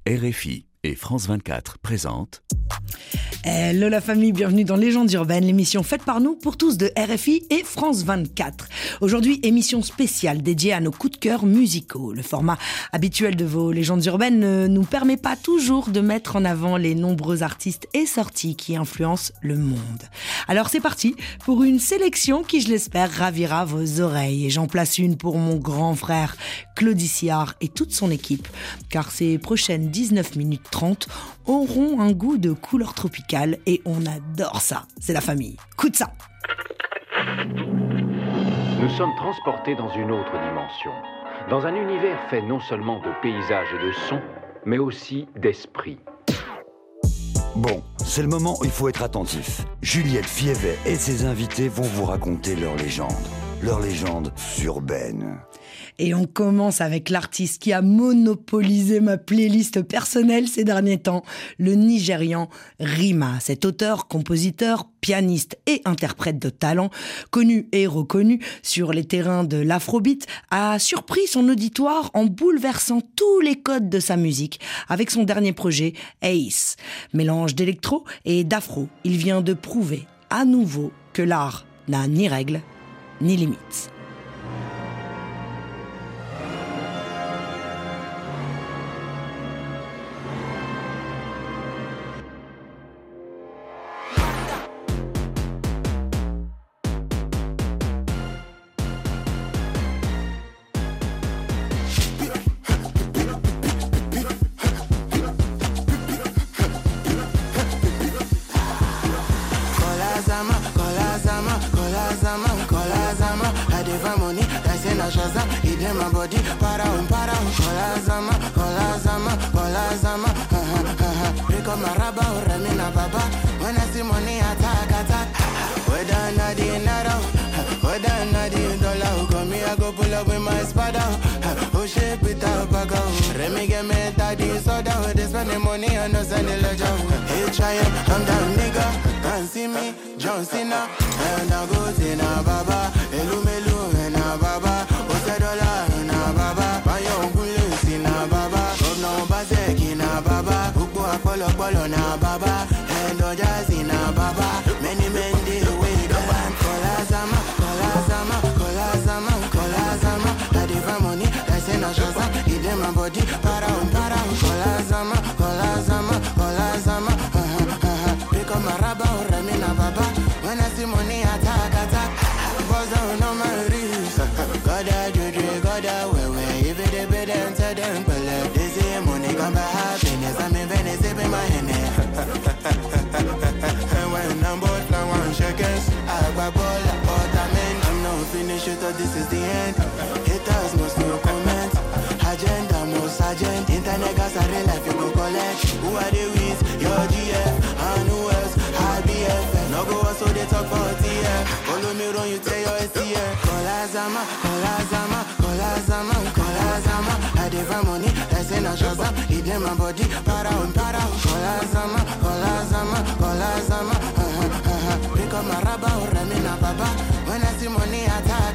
RFI et France 24 présentent... Hello la famille, bienvenue dans Légendes urbaines, l'émission faite par nous pour tous de RFI et France 24. Aujourd'hui, émission spéciale dédiée à nos coups de cœur musicaux. Le format habituel de vos Légendes urbaines ne nous permet pas toujours de mettre en avant les nombreux artistes et sorties qui influencent le monde. Alors c'est parti pour une sélection qui, je l'espère, ravira vos oreilles. Et j'en place une pour mon grand frère Claudie Siard et toute son équipe, car ces prochaines 19 minutes 30 auront un goût de couleur tropicale et on adore ça. C'est la famille. Écoute ça. Nous sommes transportés dans une autre dimension, dans un univers fait non seulement de paysages et de sons, mais aussi d'esprit. Bon, c'est le moment où il faut être attentif. Juliette Fievet et ses invités vont vous raconter leur légende urbaine. Et on commence avec l'artiste qui a monopolisé ma playlist personnelle ces derniers temps, le Nigérian Rima. Cet auteur, compositeur, pianiste et interprète de talent, connu et reconnu sur les terrains de l'afrobeat, a surpris son auditoire en bouleversant tous les codes de sa musique avec son dernier projet, Ace. Mélange d'électro et d'afro, il vient de prouver à nouveau que l'art n'a ni règles ni limites. Shazam, it in my body, para, kola zama, pick up my rubber, remina baba. When I see money, attack. Whether not the naira, whether not the dollar, come me, I go pull up with my spada. Oh shit, without bago. Remy get me daddy soda. They spend the money and no send the ledger. Hey, try it, I'm down nigga. Can't see me, John Cena. And I go to na baba, Elumelu na baba. Polo na baba, and Ojazi na baba. Many men dey away the one. Kola zama. I dey money, I say na Shazam. It in my body, para. Kola zama. Pick up my rubber, remi na baba. When I see money, attack. Buzz down on my wrist. Goda juju, goda wewe. If it dey bed and tell them, but they say money come by happiness. I'm in Venice. And when I'm bored, I want shakers. I grab all the ornament. I'm not finished, thought this is the end. Haters must no comment. Agenda, most agent. Internet gas, I real life, you go collect. Who are they with? Your GF. And who else? IBF. No go so they talk for TF. Follow me run, you tell your STF. Kola zama. I dey money, I say na Shazam. It in my body, para. Kola zama. Pick up my rubber, remi na baba. When I see money, attack.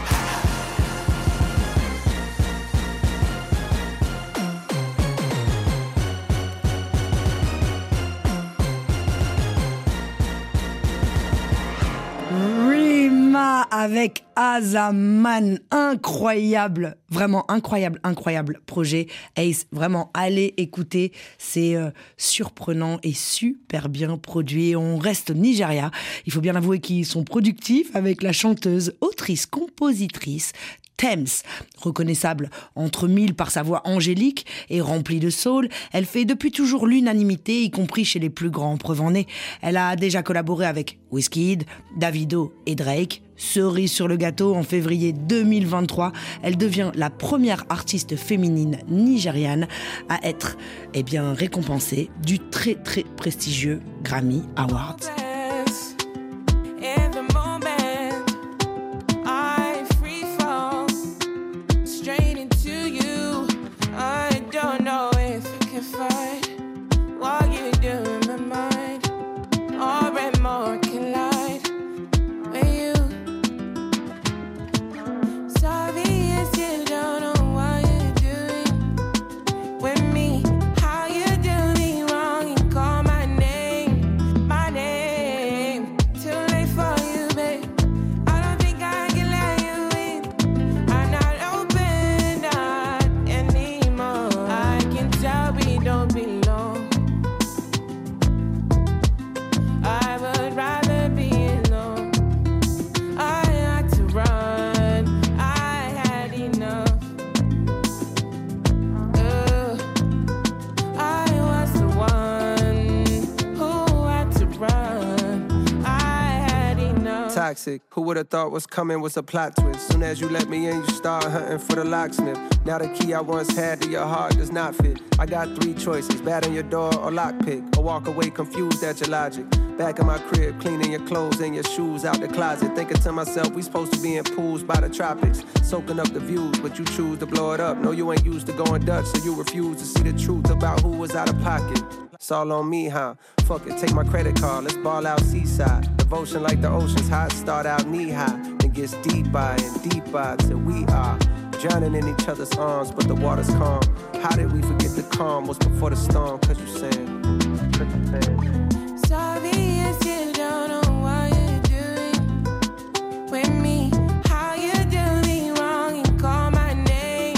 Rima avec Azaman, incroyable, vraiment incroyable projet. Ace, vraiment, allez écouter, c'est surprenant et super bien produit. On reste au Nigeria, il faut bien avouer qu'ils sont productifs avec la chanteuse, autrice, compositrice Tems. Reconnaissable entre mille par sa voix angélique et remplie de soul, elle fait depuis toujours l'unanimité, y compris chez les plus grands. Preuve en est, elle a déjà collaboré avec Wizkid, Davido et Drake. Cerise sur le gâteau, en février 2023, elle devient la première artiste féminine nigériane à être récompensée du très prestigieux Grammy Awards. Sorry if you don't know what you're doing with me. How toxic. Who would've thought what's coming was a plot twist? Soon as you let me in, you start hunting for the locksmith. Now the key I once had to your heart does not fit. I got 3 choices, batten your door or lockpick, or walk away confused at your logic. Back in my crib, cleaning your clothes and your shoes out the closet. Thinking to myself, we supposed to be in pools by the tropics, soaking up the views, but you choose to blow it up. No, you ain't used to going Dutch, so you refuse to see the truth about who was out of pocket. It's all on me, huh? Fuck it, take my credit card, let's ball out seaside. Devotion like the ocean's hot, start out knee high, then gets deeper and deeper till we are drowning in each other's arms, but the water's calm. How did we forget the calm was before the storm? Cause you saying, sorry if you don't know what you're doing with me. How you do me wrong and call my name.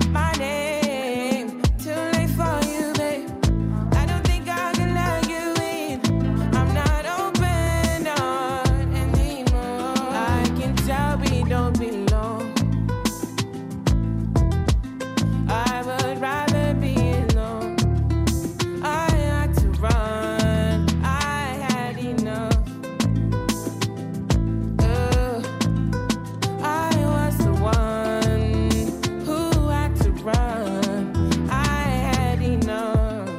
Too late for you, babe. I don't think I can let you in. I'm not open on anymore. I can tell we don't belong. I would rather be alone. I had to run. I had enough. I was the one who had to run. I had enough.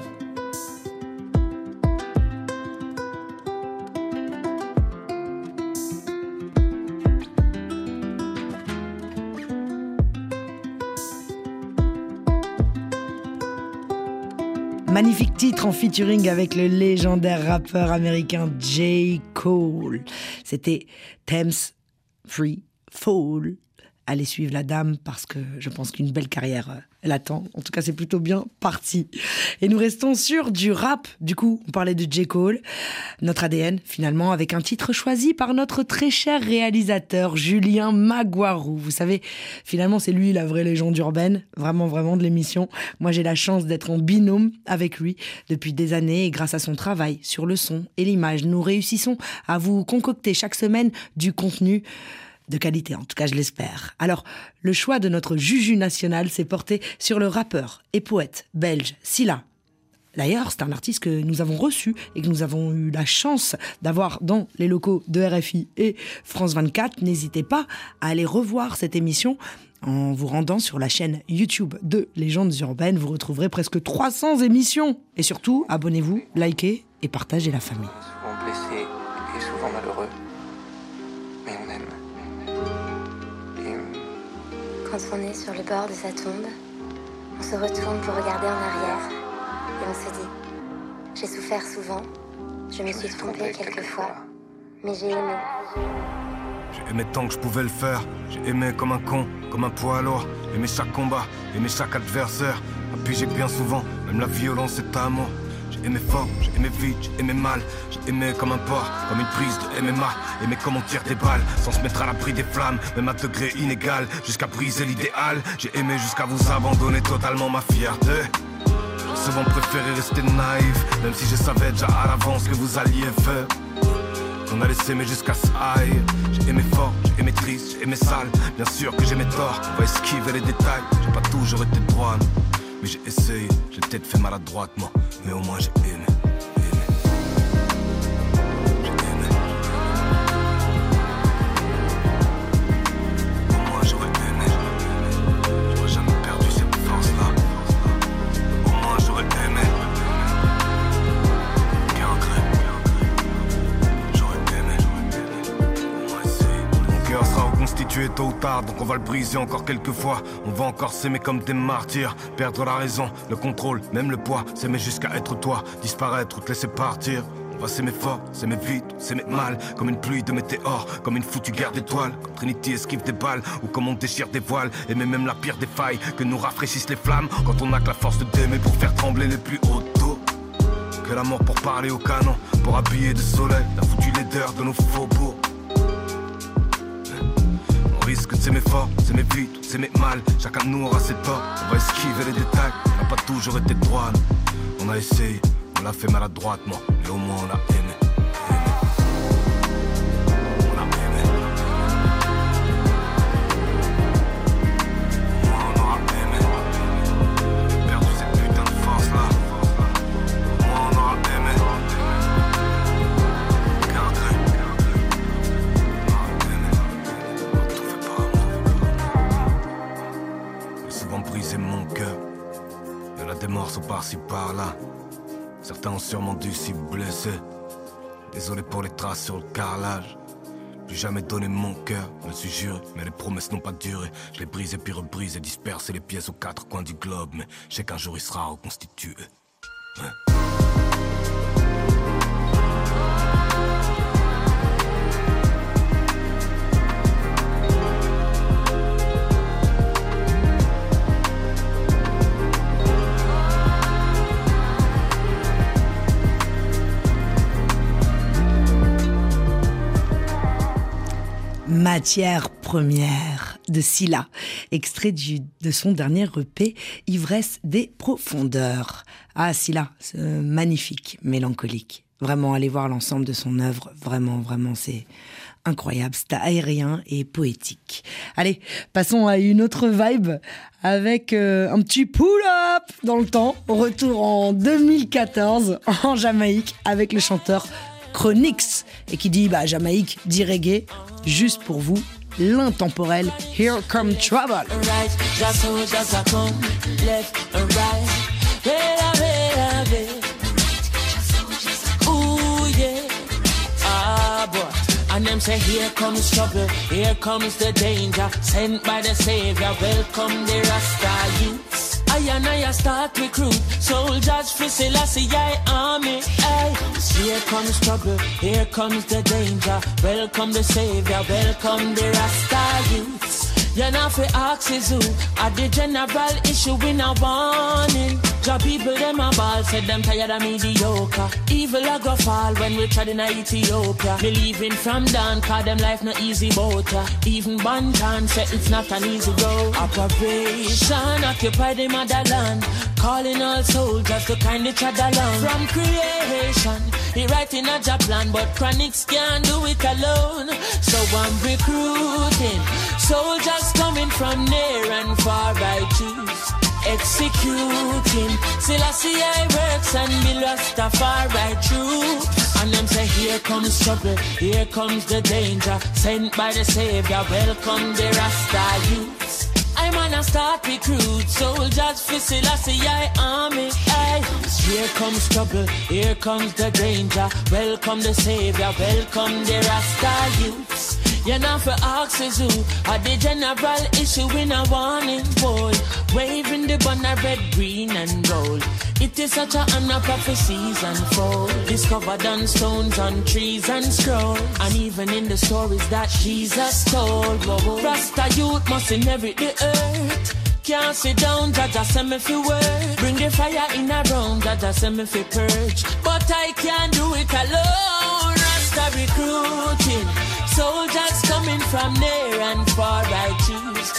Magnifique titre en featuring avec le légendaire rappeur américain J. Cole. C'était Thames Free Fall. Allez suivre la dame parce que je pense qu'une belle carrière l'attend. En tout cas, c'est plutôt bien parti. Et nous restons sur du rap. Du coup, on parlait de J. Cole. Notre ADN, finalement, avec un titre choisi par notre très cher réalisateur Julien Magouarou. Vous savez, finalement, c'est lui la vraie légende urbaine. Vraiment, vraiment de l'émission. Moi, j'ai la chance d'être en binôme avec lui depuis des années. Et grâce à son travail sur le son et l'image, nous réussissons à vous concocter chaque semaine du contenu de qualité, en tout cas je l'espère. Alors, le choix de notre Juju national s'est porté sur le rappeur et poète belge Silla. D'ailleurs, c'est un artiste que nous avons reçu et que nous avons eu la chance d'avoir dans les locaux de RFI et France 24. N'hésitez pas à aller revoir cette émission en vous rendant sur la chaîne YouTube de Légendes Urbaines. Vous retrouverez presque 300 émissions. Et surtout, abonnez-vous, likez et partagez la famille. Souvent blessé et souvent malheureux, mais on aime. Quand on est sur le bord de sa tombe, on se retourne pour regarder en arrière et on se dit « J'ai souffert souvent, je me suis trompée quelquefois, mais j'ai aimé. » J'ai aimé tant que je pouvais le faire, j'ai aimé comme un con, comme un poids lourd, aimé chaque combat, aimé chaque adversaire, puis j'ai bien souvent, même la violence est amour. J'ai aimé fort, j'ai aimé vite, j'ai aimé mal, j'ai aimé comme un porc, comme une prise de MMA, aimé comme on tire des balles, sans se mettre à l'abri des flammes, même à degré inégal, jusqu'à briser l'idéal. J'ai aimé jusqu'à vous abandonner totalement ma fierté. J'ai souvent préféré rester naïf, même si je savais déjà à l'avance que vous alliez faire. On a laissé aimer jusqu'à ça. J'ai aimé fort, j'ai aimé triste, j'ai aimé sale. Bien sûr que j'aimais tort, on va esquiver les détails. J'ai pas toujours été droit, mais j'ai essayé. J'ai peut-être fait maladroitement, mais au moins j'ai aimé. Tôt ou tard, donc on va le briser encore quelques fois. On va encore s'aimer comme des martyrs, perdre la raison, le contrôle, même le poids, s'aimer jusqu'à être toi, disparaître ou te laisser partir. On va s'aimer fort, s'aimer vite, s'aimer mal, comme une pluie de météores, comme une foutue guerre d'étoiles, comme Trinity esquive des balles, ou comme on déchire des voiles, aimer même la pire des failles, que nous rafraîchissent les flammes, quand on a que la force d'aimer pour faire trembler les plus hautes taux. Que la mort pour parler au canon, pour habiller de soleil, la foutue laideur de nos faubourgs. Risque de s'aimer fort, s'aimer vite, s'aimer mal. Chacun de nous aura ses torts, on va esquiver les détails. On n'a pas toujours été droit, on a essayé, on l'a fait maladroitement, mais au moins on a aimé. par là. Certains ont sûrement dû s'y blesser. Désolé pour les traces sur le carrelage. Plus jamais donné mon cœur, me suis juré, mais les promesses n'ont pas duré. Je l'ai brisé puis rebrisé, dispersé les pièces aux quatre coins du globe. Mais je sais qu'un jour il sera reconstitué. Ouais. Matière première de Scylla, extrait de son dernier EP Ivresse des profondeurs. Ah, Scylla, magnifique, mélancolique. Vraiment, allez voir l'ensemble de son œuvre. Vraiment, c'est incroyable. C'est aérien et poétique. Allez, passons à une autre vibe avec un petit pull-up dans le temps. Retour en 2014 en Jamaïque avec le chanteur Chronix. Et qui dit Jamaïque, dit reggae. Juste pour vous, l'intemporel Here Come Trouble. Right, just so just a come, left and right. Ooh yeah, ah boy. And them say here comes trouble, here comes the danger. Sent by the Savior, welcome the Rasta youths. I start recruit soldiers for Selassie army. Ay. Here comes trouble, here comes the danger. Welcome the Savior, welcome the Rasta youths. You're not for axes who at the general issue in a warning. Job people them a ball, said them tired of mediocre. Evil a go fall when we tried in Ethiopia. Believing from down, cause them life no easy boat. Even Bantan said it's not an easy road. Operation occupy the motherland, calling all soldiers to kindly trod along. From creation, he writing a job plan, but Chronix can't do it alone. So I'm recruiting soldiers coming from near and far. I choose executing Selassie I works and be Rastafari true. And them say here comes trouble, here comes the danger. Sent by the Savior, welcome the Rasta youths. I'm on a start recruit soldiers for Selassie army. Ay. Here comes trouble, here comes the danger. Welcome the Savior, welcome the Rasta youths. You're not for axes who are the general issue in a warning, boy. Waving the banner red, green and gold. It is such a honor prophecies unfold. Discovered on stones, on trees and scrolls. And even in the stories that Jesus told. Whoa. Rasta youth must inherit the earth. Can't sit down, Jaja send me fi work. Bring the fire in a room, Jaja send me fi purge. But I can't do it alone. Rasta recruiting soldiers coming from near and far. I choose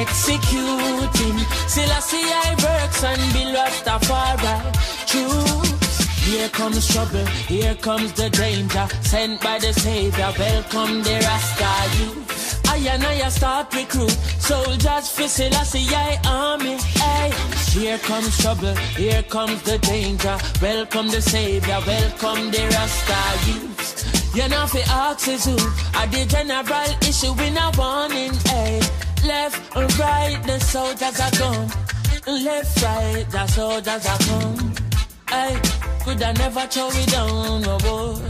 executing Selassie I works and be Rastafari choose. Here comes trouble, here comes the danger. Sent by the Savior, welcome the Rasta youth. I start recruit soldiers for Selassie army. Ay. Here comes trouble, here comes the danger. Welcome the Savior, welcome the Rasta youths. You're not for axes who are the general issue in a warning. Ay. Left or right, the soldiers are gone. Left, right, the soldiers are gone. Ay. Could I never throw it down, no boy.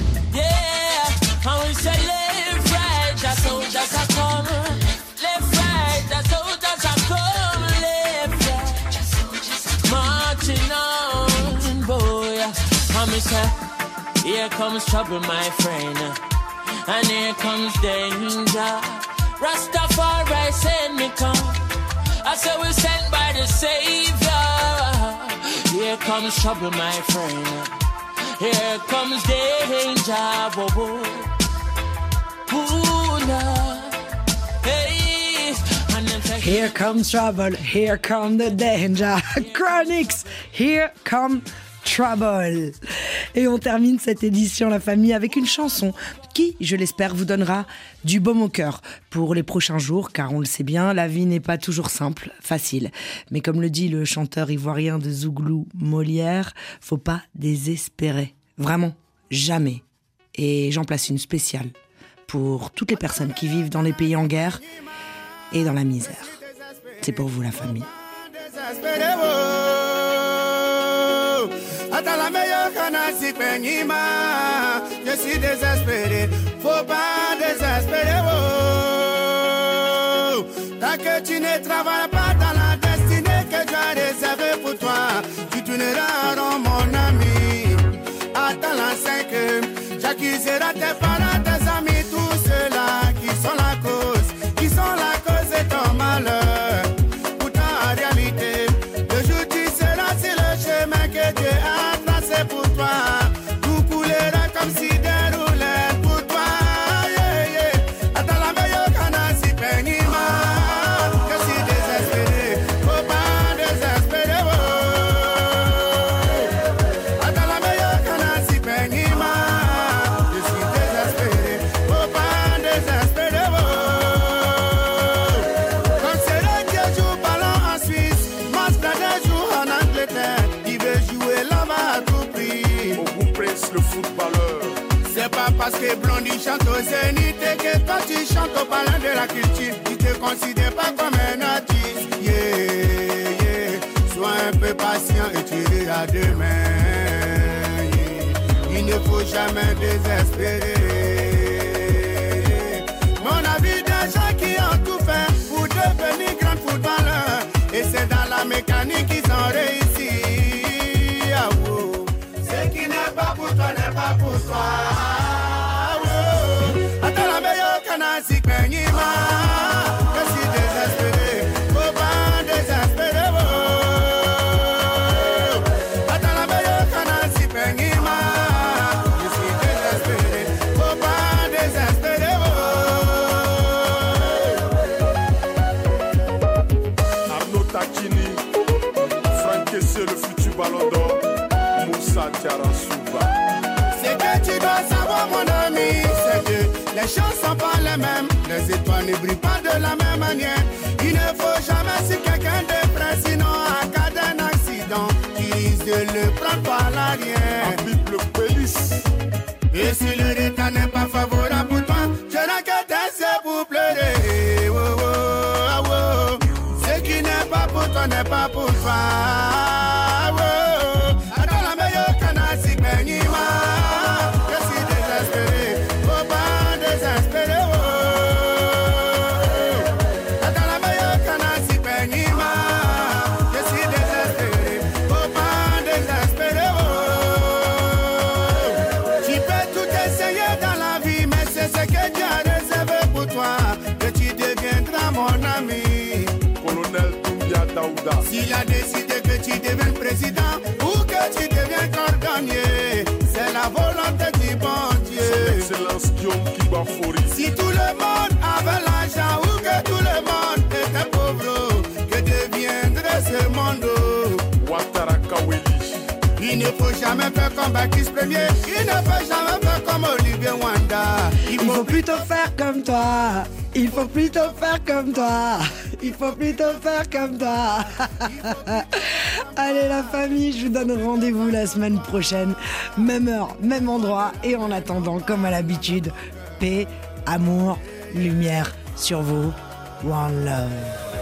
Yeah, I will say left, right, the soldiers are come. Left, right, the soldiers are come. Left, right, the soldiers are marching on, boy. I me say, here comes trouble, my friend, and here comes danger. Rastafari send me come. I say we sent by the Savior. Here comes trouble, my friend. Here comes danger, bobo. Hey. Here comes trouble, here come the danger. Chronix, here come trouble. Et on termine cette édition La Famille avec une chanson qui, je l'espère, vous donnera du baume au cœur pour les prochains jours, car on le sait bien, la vie n'est pas toujours simple, facile. Mais comme le dit le chanteur ivoirien de Zouglou, Molière, faut pas désespérer. Vraiment, jamais. Et j'en place une spéciale pour toutes les personnes qui vivent dans les pays en guerre et dans la misère. C'est pour vous, La Famille. si peñima. Je suis désespéré, faut pas désespérer. Oh. Tant que tu ne travailles pas dans la destinée que Dieu a réservée pour toi, tu tourneras rond, mon ami. Attends la 5, j'accuserai tes parents, tes amis, tous ceux-là qui sont la cause de ton malheur. Pourtant en réalité, le jour tu seras sur le chemin que Dieu a tracé pour toi. Tout coulera comme si déroulait pour toi. Yeah, yeah. Attends la meilleure cana si peñima. Je suis désespéré, faut pas désespérer. Oh. Attends la meilleure cana si peñima. Je suis désespéré, faut pas désespérer. Oh. Comme c'est là que joue ballon en Suisse, Mascade joue en Angleterre. Il veut jouer là-bas à tout prix. Au Prince le footballeur. C'est pas parce que Blondie chante au Zénith et que toi tu chantes au palais de la culture. Tu te considères pas comme un artiste. Yeah, yeah. Sois un peu patient et tu verras demain. Yeah. Il ne faut jamais désespérer. Mon avis des gens qui ont tout fait pour devenir grand footballeur. Et c'est dans la mécanique qu'ils ont réussi. Ah, oh. Ce qui n'est pas pour toi n'est pas pour toi. Attends la meilleure canasi peñima. Je suis désespéré, faut pas désespérer. Oh. Attends la meilleure canasi peñima. Je suis désespéré, faut pas désespérer. Oh. Arnaud Takini, Franck Kessé, le futur ballon d'or. Moussa Tiarasouba. C'est que tu dois savoir, mon ami, c'est que les choses sont pas les mêmes. Les étoiles ne brillent pas de la même manière. Il ne faut jamais si quelqu'un de près, sinon en cas d'un accident, tu risques de le prendre par l'arrière. En Bible Pélis. Et si le retard n'est pas favorable pour toi, je n'ai que tes yeux pour pleurer. Oh, oh, oh, oh. Ce qui n'est pas pour toi n'est pas pour toi. Oh, oh. Attends la meilleure canasi peñima. Je suis désespéré, faut pas désespérer. Oh. Attends la meilleure canasi peñima. Je suis désespéré, faut pas désespérer. Oh. Tu peux tout essayer dans la vie, mais c'est ce que Dieu a réservé pour toi que tu deviendras mon ami. Colonel Doumbia Daouda. S'il a décidé que tu deviennes président ou que tu deviens cordonnier, c'est la volonté du bon Dieu. Son Excellence Guillaume Kibafori. Si tout le monde avait l'argent ou que tout le monde était pauvre, que deviendrait ce monde? Ouattara Kaweli. Il ne faut jamais faire comme Baptiste Premier. Il ne faut jamais faire comme Olivier Wanda. Il faut plutôt faire comme toi. Il faut plutôt faire comme toi. Il faut plutôt faire comme toi. Allez la famille, je vous donne rendez-vous la semaine prochaine. Même heure, même endroit. Et en attendant, comme à l'habitude, paix, amour, lumière sur vous. One love.